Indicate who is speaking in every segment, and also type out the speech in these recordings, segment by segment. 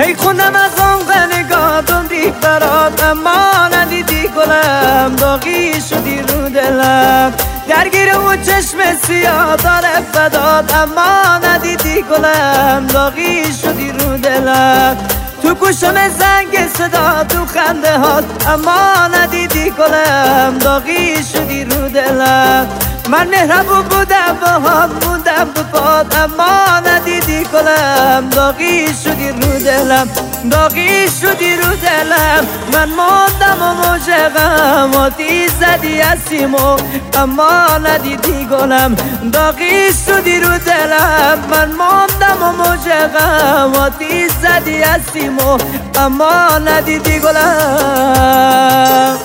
Speaker 1: هی خوندم از عمق نگاهتون ریخ برات، اما ندیدی گلم، داغی شدی رو دلم. درگیر اون چشم سیاه داره فدات، اما ندیدی گلم، داغی شدی رو دلم. تو گوشم زنگ صدا، تو خنده هات، اما ندیدی گلم، داغی شدی رو دلم. من مهربون بودم باهات، موندم تو پات، اما ندیدی گلم، داغی شدی رو دلم، داغی شدی رو دلم. من موندم و موج غم آتیش زدی از سیمو، اما ندیدی گلم، داغی شدی رو دلم. من موندم و موج غم آتیش زدی از سیمو، اما ندیدی گلم.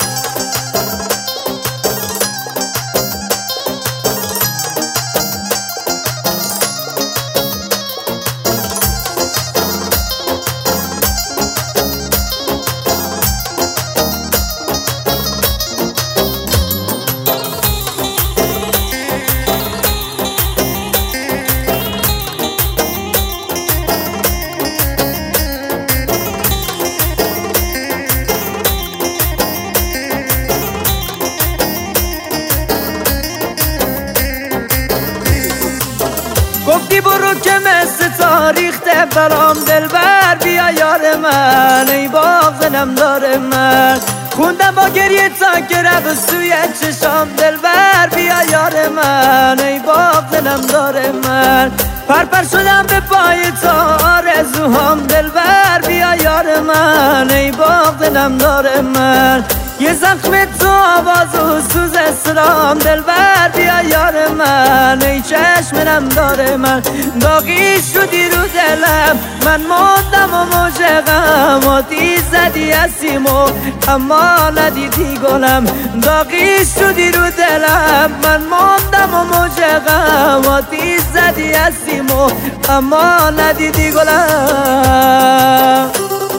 Speaker 1: گفتی برو که مثل تاریخته برام، دلبر بیا یار من، ای باغنم داره من. خوندم با گریه تا که رفت سوی چشام، دلبر بیا یار من، ای باغنم داره من. پرپر شدم به پای تا آرزوهام، دلبر بیا یار من، ای باغنم داره من. یه زخم تو آواز و سوز اسرام، دلبر بیا یار من، ای چشم نم داره من. داغی شدی رو دلم، من موندم و موج غم آتیش زدی از سیمو، اما ندیدی گلم، داغی شدی رو دلم. من موندم و موج غم آتیش زدی از سیمو، اما ندیدی گلم.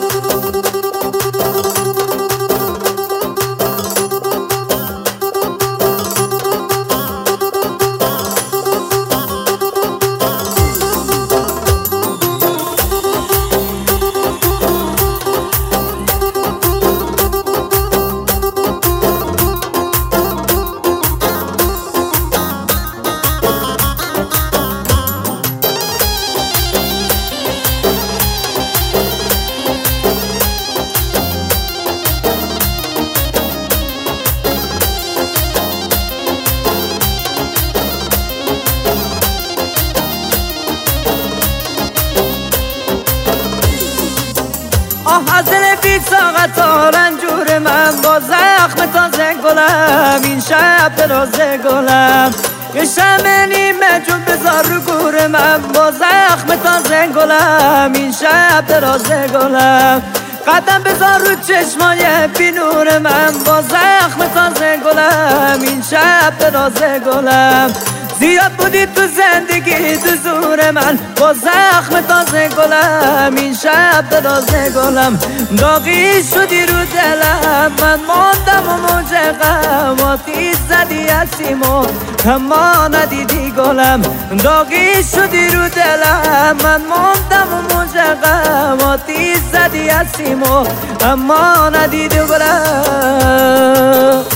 Speaker 1: از دل بی طاقت ها رنجور من، با زخم تازه گلم، این شب درازه گلم. یه شمع نیمه جون بذار رو گور من، با زخم تازه گلم، این شب درازه گلم. قدم بذار رو چشمای بی نور من، با زخم تازه گلم، این شب درازه گلم. زیاد بودی تو زندگی تو زور من، با زخم تازه گلم، این شب درازه گلم. داغی شدی رو دلم، من موندم و موج غم آتیش زدی از سیمو، اما ندیدی گلم، داغی شدی رو دلم. من موندم و موج غم آتیش زدی از سیمو، اما ندیدی گلم.